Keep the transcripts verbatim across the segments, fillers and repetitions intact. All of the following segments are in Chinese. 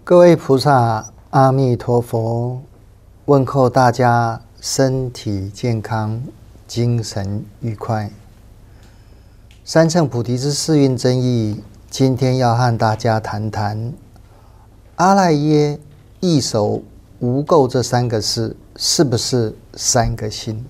各位菩萨，阿弥陀佛！问候大家身体健康，精神愉快。三乘菩提之四蕴真义，今天要和大家谈谈阿赖耶、异熟、无垢这三个事是不是三个心？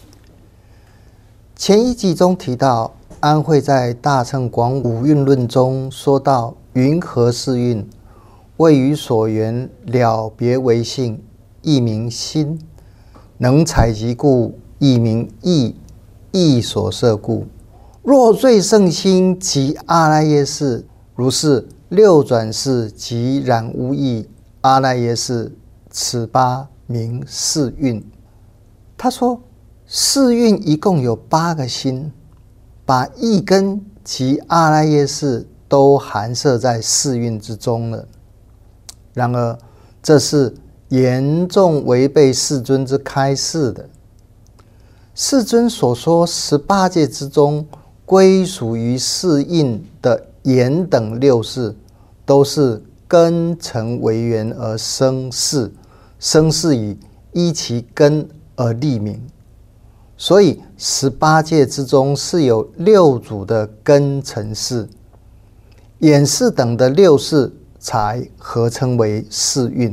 前一集中提到，安慧在《大乘广五蕴论》中说到，云何四蕴？谓于所缘了别为性，亦名心；能采集故，亦名意；意所摄故。若最胜心即阿赖耶识，如是六转世即染污意阿赖耶识，此八名四蕴。他说，四蕴一共有八个心，把意根及阿赖耶识都含摄在四蕴之中了。然而，这是严重违背世尊之开示的。世尊所说十八界之中，归属于四蕴的眼等六识，都是根尘为缘而生识，生识以依其根而立名。所以，十八界之中是有六组的根尘识，眼识等的六识才合称为四蕴。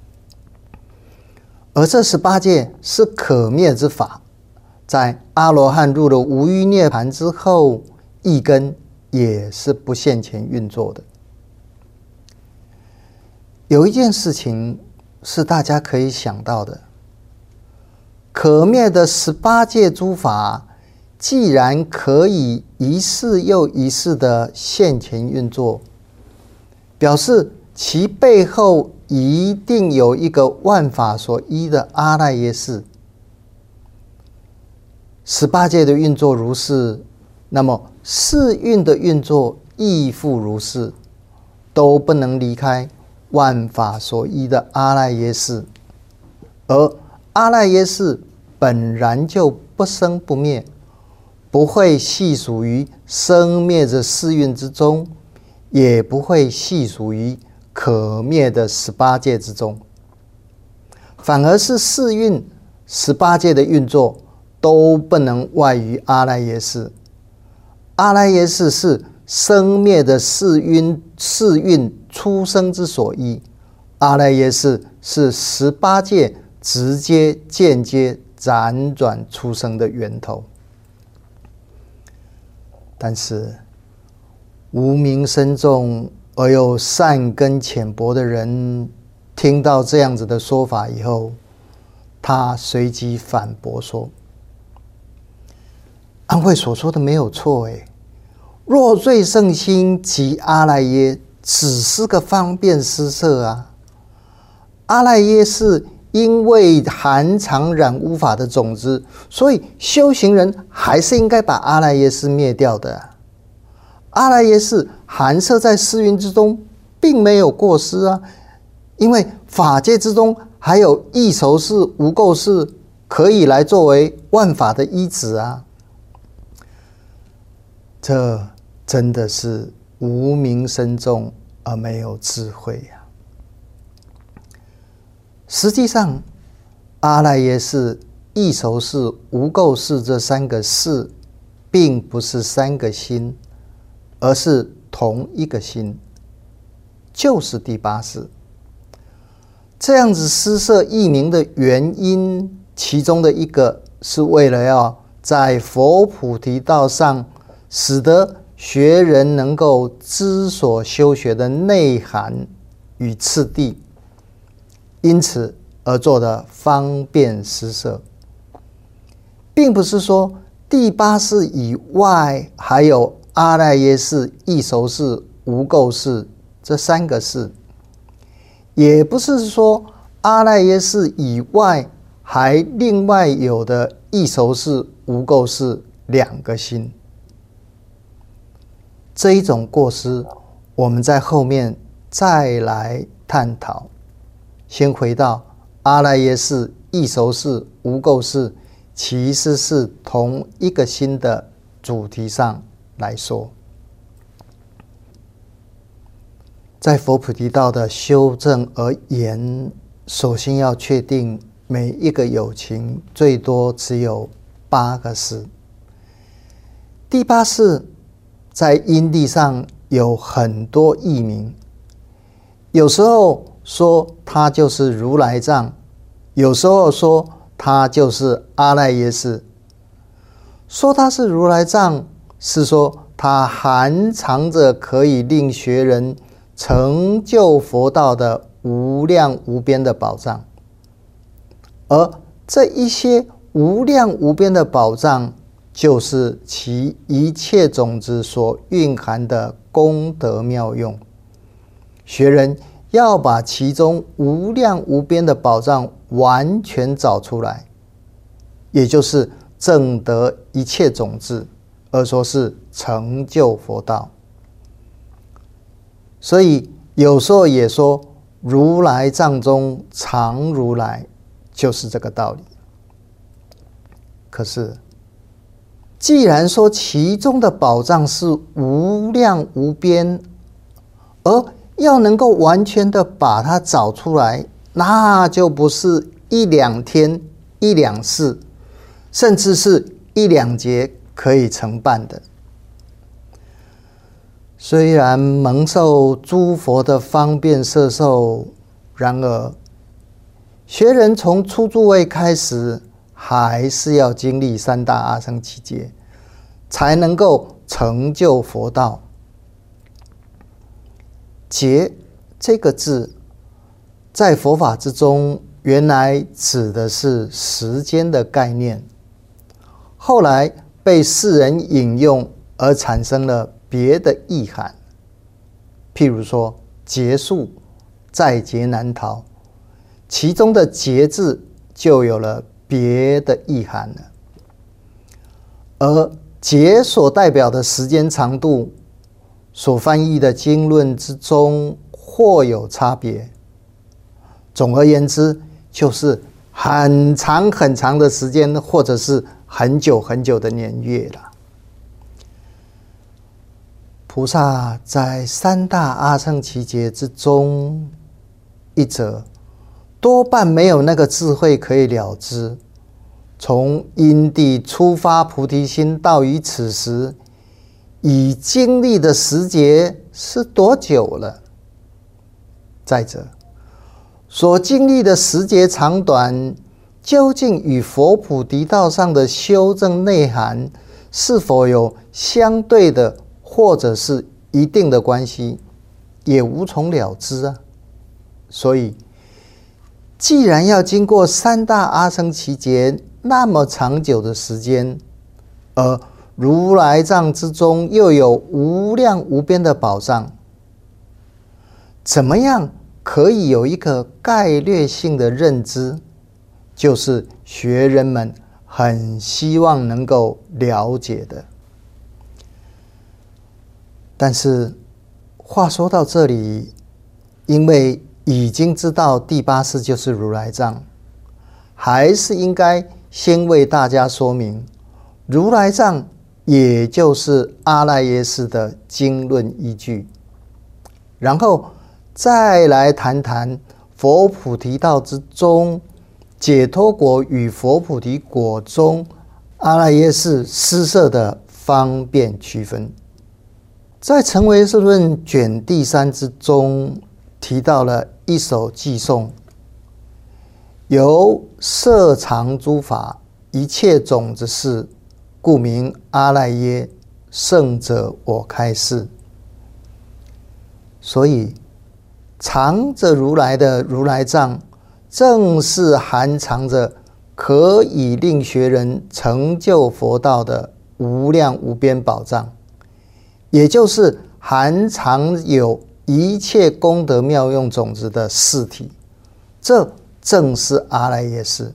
而这十八界是可灭之法，在阿罗汉入了无余涅盘之后，意根也是不现前运作的。有一件事情是大家可以想到的，可灭的十八界诸法，既然可以一世又一世的现前运作，表示其背后一定有一个万法所依的阿赖耶识。十八界的运作如是，那么四蕴的运作亦复如是，都不能离开万法所依的阿赖耶识。而阿赖耶识本然就不生不灭，不会系属于生灭的四蕴之中，也不会系属于可灭的十八界之中，反而是四蕴十八界的运作都不能外于阿赖耶识。阿赖耶识是生灭的四蕴四蕴出生之所依，阿赖耶识是十八界直接间接辗转出生的源头。但是无明深重而又善根浅薄的人，听到这样子的说法以后，他随即反驳说，安慧所说的没有错诶，若最胜心即阿赖耶，只是个方便施设啊。阿赖耶是因为含藏染污法的种子，所以修行人还是应该把阿赖耶识灭掉的啊。阿赖耶识含摄在四蕴之中，并没有过失啊，因为法界之中还有异熟识、无垢识，可以来作为万法的依止啊。这真的是无明深重而没有智慧啊。实际上，阿赖耶识、异熟识、无垢识这三个识，并不是三个心，而是同一个心，就是第八识。这样子施设异名的原因，其中的一个是为了要在佛菩提道上，使得学人能够知所修学的内涵与次第，因此而做的方便施设，并不是说第八识以外还有阿赖耶识、异熟识、无垢识这三个识，也不是说阿赖耶识以外还另外有的异熟识、无垢识两个心。这一种过失，我们在后面再来探讨。先回到阿赖耶识、异熟识、无垢识，其实是同一个心的主题上来说。 在佛菩提道的修正而言，首先要确定每一个有情最多只有八个事。第八事在因地上有很多译名，有时候说它就是如来藏，有时候说它就是阿赖耶识。说它是如来藏，是说它含藏着可以令学人成就佛道的无量无边的宝藏，而这一些无量无边的宝藏，就是其一切种子所蕴含的功德妙用。学人要把其中无量无边的宝藏完全找出来，也就是证得一切种子，而说是成就佛道。所以有时候也说如来藏中藏如来，就是这个道理。可是既然说其中的宝藏是无量无边，而要能够完全的把它找出来，那就不是一两天一两事，甚至是一两节可以成办的。虽然蒙受诸佛的方便摄受，然而学人从初住位开始，还是要经历三大阿僧祇劫，才能够成就佛道。劫这个字在佛法之中原来指的是时间的概念，后来被世人引用而产生了别的意涵。譬如说劫数，在劫难逃，其中的劫字就有了别的意涵了。而劫所代表的时间长度，所翻译的经论之中或有差别。总而言之，就是很长很长的时间，或者是很久很久的年月了。菩萨在三大阿僧祇劫之中，一者多半没有那个智慧可以了知，从因地出发菩提心到于此时，已经历的时节是多久了？再者，所经历的时节长短，究竟与佛菩提道上的修正内涵是否有相对的或者是一定的关系，也无从了知啊。所以既然要经过三大阿僧祇劫那么长久的时间，而如来藏之中又有无量无边的宝藏，怎么样可以有一个概略性的认知，就是学人们很希望能够了解的。但是话说到这里，因为已经知道第八识就是如来藏，还是应该先为大家说明如来藏也就是阿赖耶识的经论依据，然后再来谈谈佛菩提道之中解脱果与佛菩提果中阿赖耶识施设的方便区分。在《成唯识论》卷第三之中提到了一首偈颂，由摄藏诸法一切种子事，故名阿赖耶，圣者我开示。所以藏着如来的如来藏，正是含藏着可以令学人成就佛道的无量无边宝藏，也就是含藏有一切功德妙用种子的事体，这正是阿赖耶识。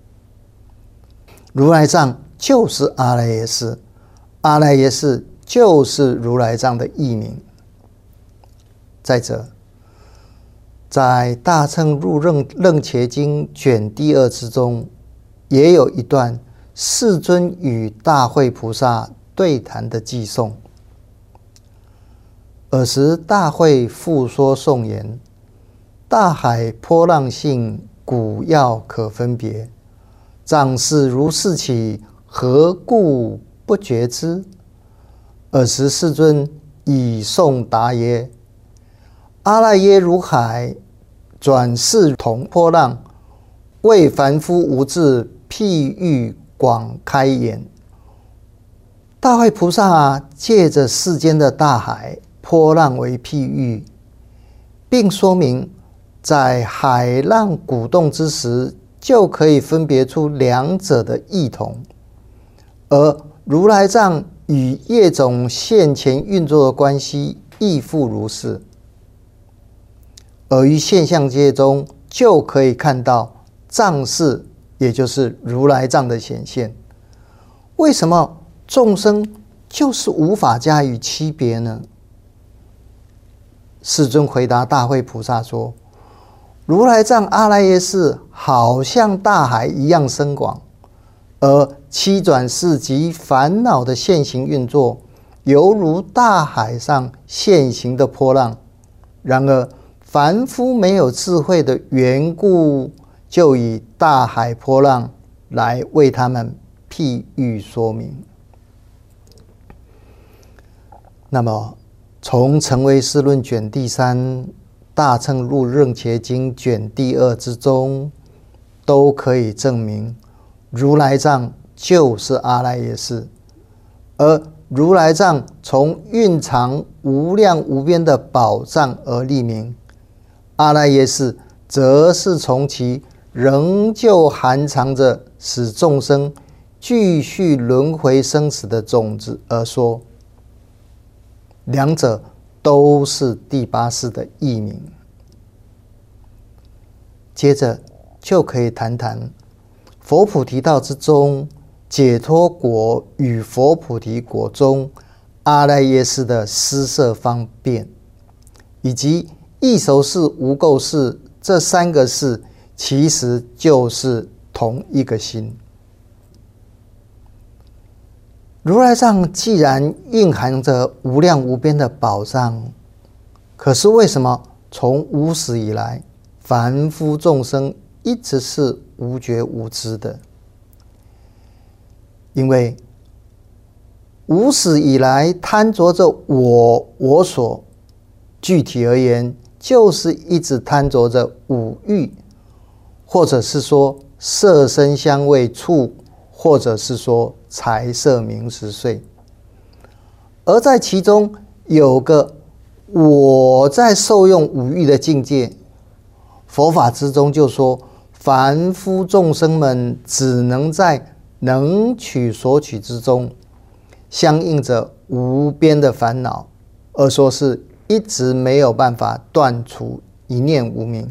如来藏就是阿赖耶识，阿赖耶识就是如来藏的译名。再者，在《大乘入楞楞伽经》卷第二之中，也有一段世尊与大慧菩萨对谈的偈颂。 尔时大会复说颂言：大海波浪性，古要可分别。丈事如是起，何故不觉之？尔时世尊以颂答曰：阿赖耶如海，转世同波浪，为凡夫无智，譬喻广开眼。大慧菩萨、啊、借着世间的大海波浪为譬喻，并说明在海浪鼓动之时，就可以分别出两者的异同，而如来藏与业种现前运作的关系亦复如是。而于现象界中，就可以看到藏事，也就是如来藏的显现。为什么众生就是无法加以区别呢？世尊回答大慧菩萨说：如来藏阿赖耶识好像大海一样深广，而七转世及烦恼的现行运作，犹如大海上现行的波浪。然而凡夫没有智慧的缘故，就以大海波浪来为他们譬喻说明。那么从成唯识论卷第三、大乘入楞伽经卷第二之中，都可以证明如来藏就是阿赖耶识，而如来藏从蕴藏无量无边的宝藏而立名，阿赖耶识则是从其仍旧含藏着使众生继续轮回生死的种子而说。两者都是第八识的译名。接着就可以谈谈佛菩提道之中，解脱果与佛菩提果中阿赖耶识的施设方便，以及异熟识、无垢识这三个识其实就是同一个心。如来藏既然蕴含着无量无边的宝藏，可是为什么从无始以来，凡夫众生一直是无觉无知的？因为无始以来贪着着我我所，具体而言就是一直贪着着五欲，或者是说色声香味触，或者是说财色名食睡。而在其中有个我在受用五欲的境界，佛法之中就说凡夫众生们只能在能取所取之中，相应着无边的烦恼，而说是一直没有办法断除一念无明。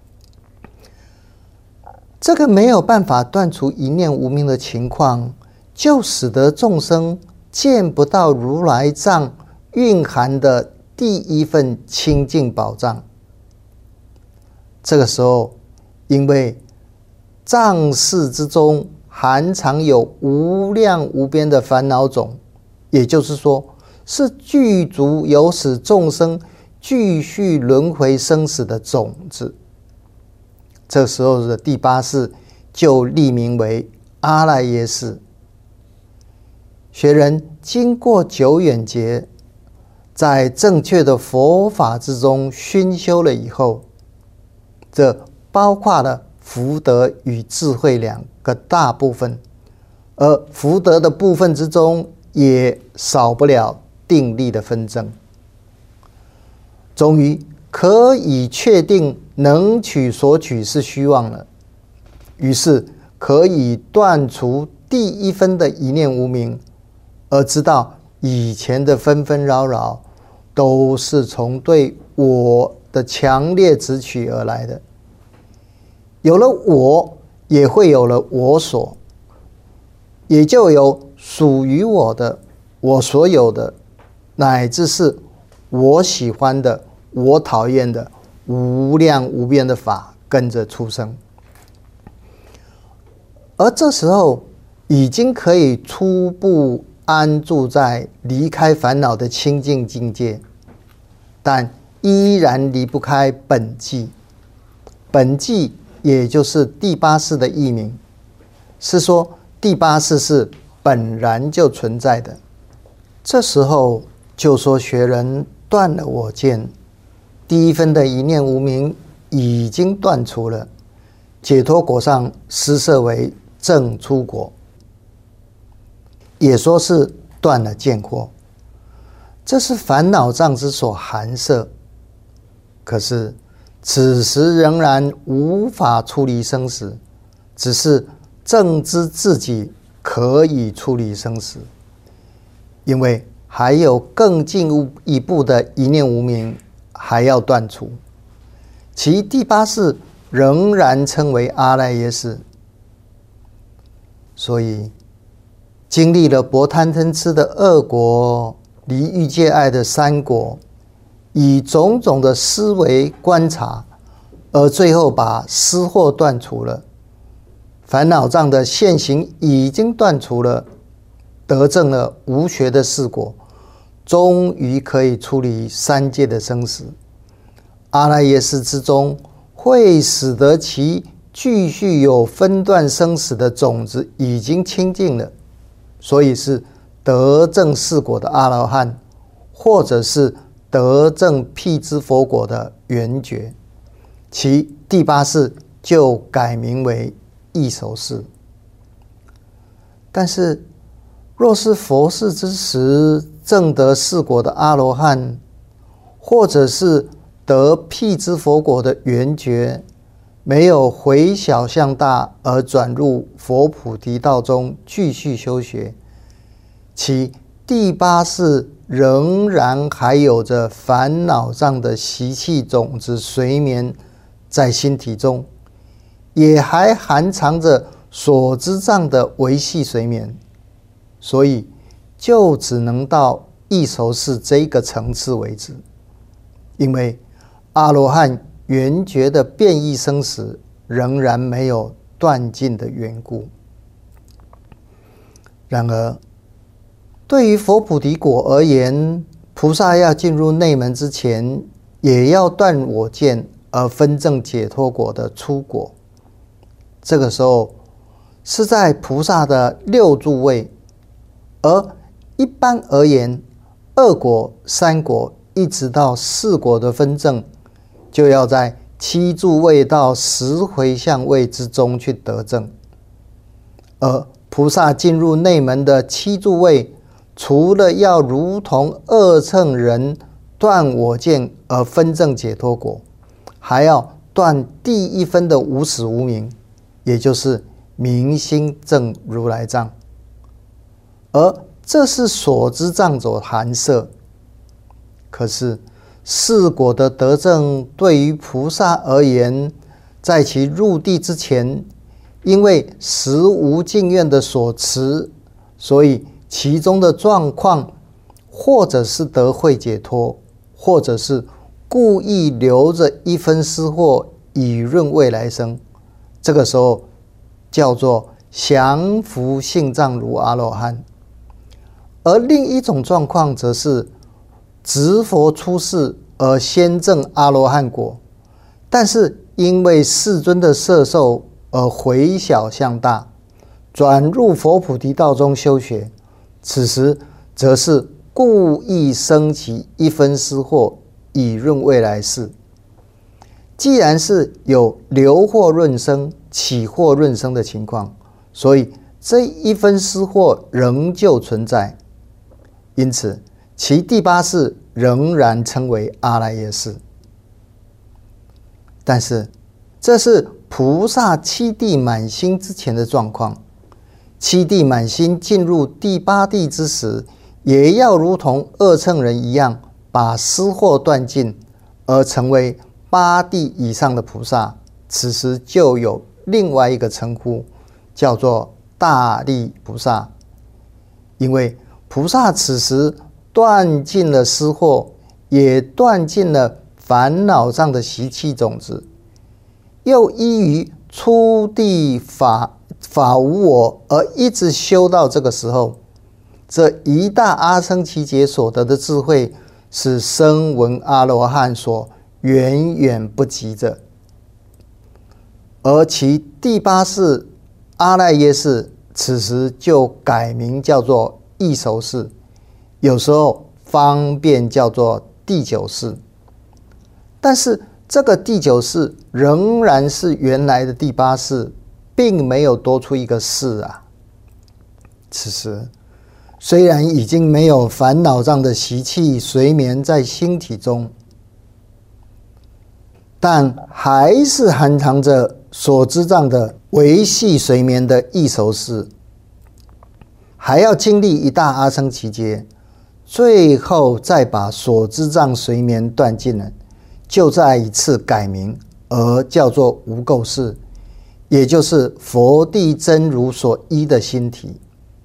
这个没有办法断除一念无明的情况，就使得众生见不到如来藏蕴含的第一份清净宝藏。这个时候，因为藏识之中含藏有无量无边的烦恼种，也就是说是具足有使众生继续轮回生死的种子。这时候的第八识就立名为阿赖耶识。学人经过久远劫，在正确的佛法之中熏修了以后，这包括了福德与智慧两个大部分，而福德的部分之中也少不了定力的纷争。终于可以确定能取所取是虚妄了，于是可以断除第一分的一念无明，而知道以前的纷纷扰扰都是从对我的强烈执取而来的。有了我，也会有了我所，也就有属于我的、我所有的，乃至是我喜欢的、我讨厌的无量无边的法跟着出生。而这时候已经可以初步安住在离开烦恼的清净境界， 但依然离不开本纪。本纪也就是第八世的译名，是说第八世是本然就存在的。这时候就说学人断了我见，第一分的一念无明已经断除了，解脱果上施设为正出果，也说是断了见惑。这是烦恼障之所含摄，可是此时仍然无法出离生死，只是正知自己可以出离生死，因为还有更进一步的一念无明还要断除，其第八世仍然称为阿赖耶识。所以经历了薄贪嗔痴的二果，离欲界爱的三果，以种种的思维观察，而最后把思惑断除了，烦恼障的现行已经断除了，得证了无学的四果，终于可以出离三界的生死。阿赖耶识之中会使得其继续有分段生死的种子已经清净了，所以是得证四果的阿罗汉，或者是得证辟支佛果的圆觉，其第八世就改名为异熟世。但是若是佛世之时证得四果的阿罗汉，或者是得辟支佛果的圆觉，没有回小向大而转入佛菩提道中继续修学，其第八世仍然还有着烦恼障的习气种子随眠在心体中，也还含藏着所知障的维系随眠，所以就只能到异熟世这个层次为止。因为阿罗汉圆觉的变异生死仍然没有断尽的缘故。然而对于佛菩提果而言，菩萨要进入内门之前，也要断我见而分证解脱果的初果。这个时候是在菩萨的六住位，而一般而言，二果、三果一直到四果的分证，就要在七住位到十回向位之中去得证。而菩萨进入内门的七住位，除了要如同二乘人断我见而分证解脱果，还要断第一分的无始无明，也就是明心证如来藏，而这是所知障所含摄。可是四果的得证对于菩萨而言，在其入地之前，因为实无净愿的所持，所以其中的状况，或者是得慧解脱，或者是故意留着一分思惑以润未来生，这个时候叫做降伏性障如阿罗汉。而另一种状况则是执佛出世而先证阿罗汉果，但是因为世尊的摄受而回小向大，转入佛菩提道中修学，此时则是故意升起一分思惑以润未来世。既然是有留惑润生、起惑润生的情况，所以这一分思惑仍旧存在，因此其第八世仍然称为阿赖耶识。但是这是菩萨七地满心之前的状况，七地满心进入第八地之时，也要如同二乘人一样，把思惑断尽，而成为八地以上的菩萨。此时就有另外一个称呼，叫做大力菩萨。因为菩萨此时断尽了思惑，也断尽了烦恼上的习气种子，又依于初地法法无我而一直修到这个时候，这一大阿僧祇劫所得的智慧， 是声闻阿罗汉所远远不及的。而其第八世阿赖耶识，此时就改名叫做异熟识，有时候方便叫做第九识。但是这个第九识仍然是原来的第八识，并没有多出一个识啊。此时虽然已经没有烦恼障的习气随眠在心体中，但还是含藏着所知障的维系随眠的异熟识，还要经历一大阿僧祇劫，最后再把所知障随眠断尽了，就再一次改名，而叫做无垢识，也就是佛地真如所依的心体。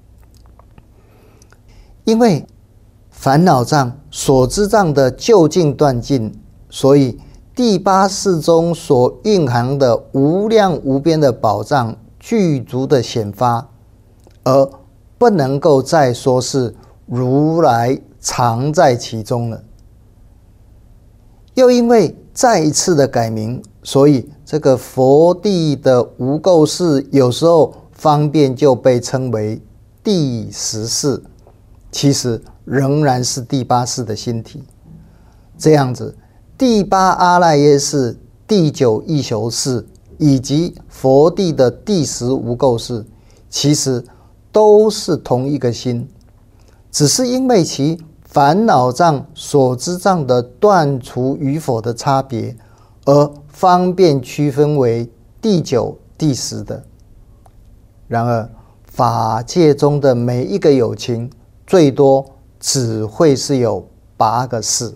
因为烦恼障、所知障的究竟断尽，所以第八识中所蕴含的无量无边的宝藏具足的显发，而不能够再说是如来藏在其中了。又因为再一次的改名，所以这个佛地的无垢识有时候方便就被称为第十识，其实仍然是第八识的心体。这样子，第八阿赖耶识、第九异熟识以及佛地的第十无垢识，其实都是同一个心，只是因为其烦恼障、所知障的断除与否的差别，而方便区分为第九、第十的。然而，法界中的每一个有情，最多只会是有八个识。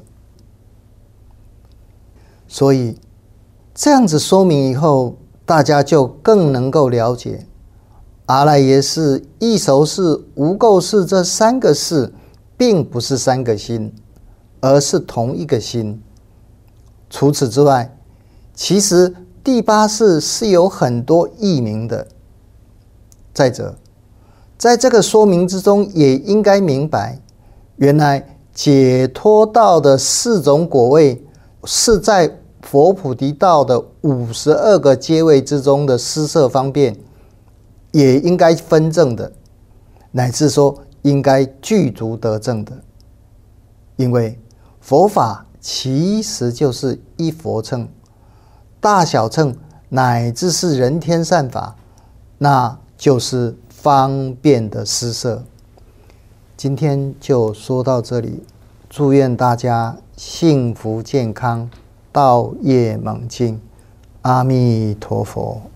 所以这样子说明以后，大家就更能够了解阿赖耶识、异熟识、无垢识这三个识并不是三个心，而是同一个心。除此之外，其实第八识是有很多异名的。再者，在这个说明之中，也应该明白，原来解脱道的四种果位是在佛菩提道的五十二个阶位之中的施设方便，也应该分证的，乃至说应该具足得证的。因为佛法其实就是一佛乘，大小乘乃至是人天善法，那就是方便的施设。今天就说到这里，祝愿大家幸福健康，道业猛进，阿弥陀佛。